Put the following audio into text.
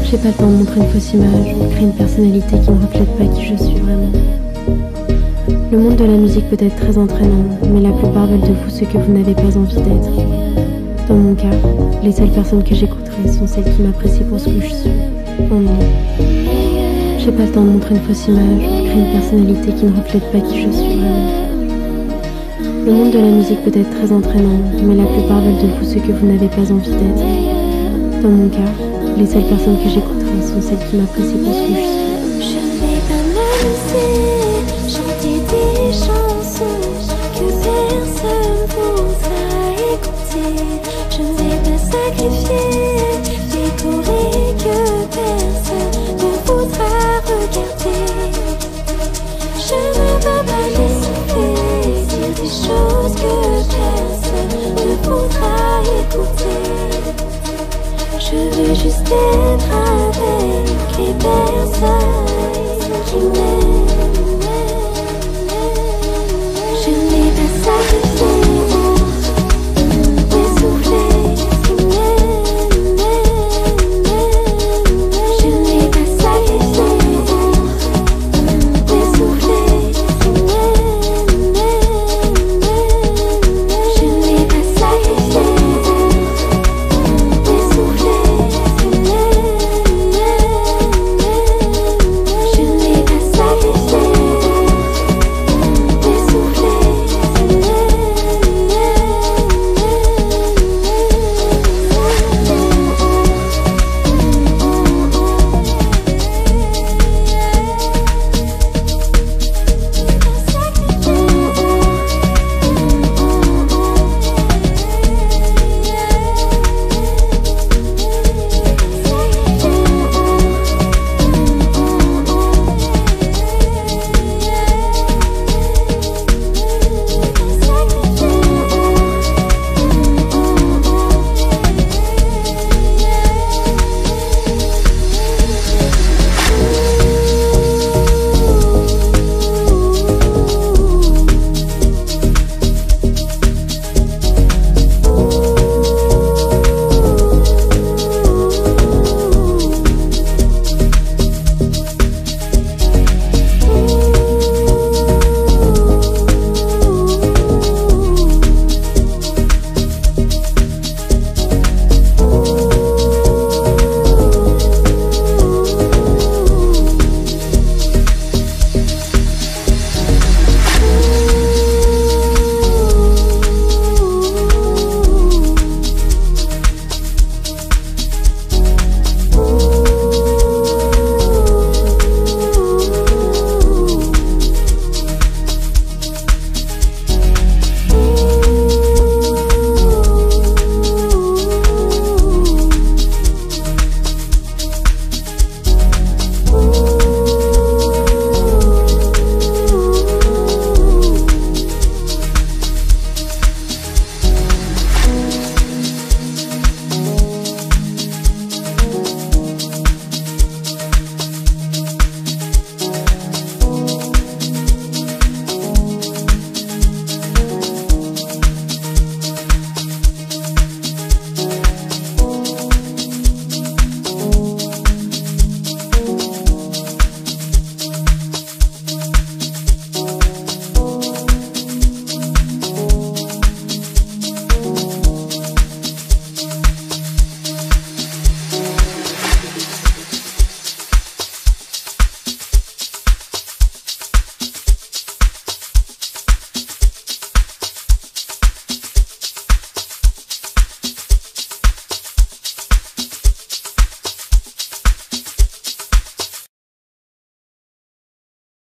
J'ai pas le temps de montrer une fausse image ou de créer une personnalité qui ne reflète pas qui je suis vraiment. Le monde de la musique peut être très entraînant, mais la plupart veulent de vous ce que vous n'avez pas envie d'être. Dans mon cas, les seules personnes que j'écouterai sont celles qui m'apprécient pour ce que je suis, en moi. J'ai pas le temps de montrer une fausse image ou de créer une personnalité qui ne reflète pas qui je suis vraiment. Le monde de la musique peut être très entraînant, mais la plupart veulent de vous ce que vous n'avez pas envie d'être. Dans mon cas, les seules personnes que j'écouterai sont celles qui m'apprécient pour ce que je suis. Je ne vais pas me laisser chanter des chansons que personne voudra écouter. Je ne vais pas sacrifier des chorés que personne ne voudra regarder. Je ne vais pas laisser dire des choses que personne ne voudra écouter. Je veux juste être avec les personnes qui m'aiment.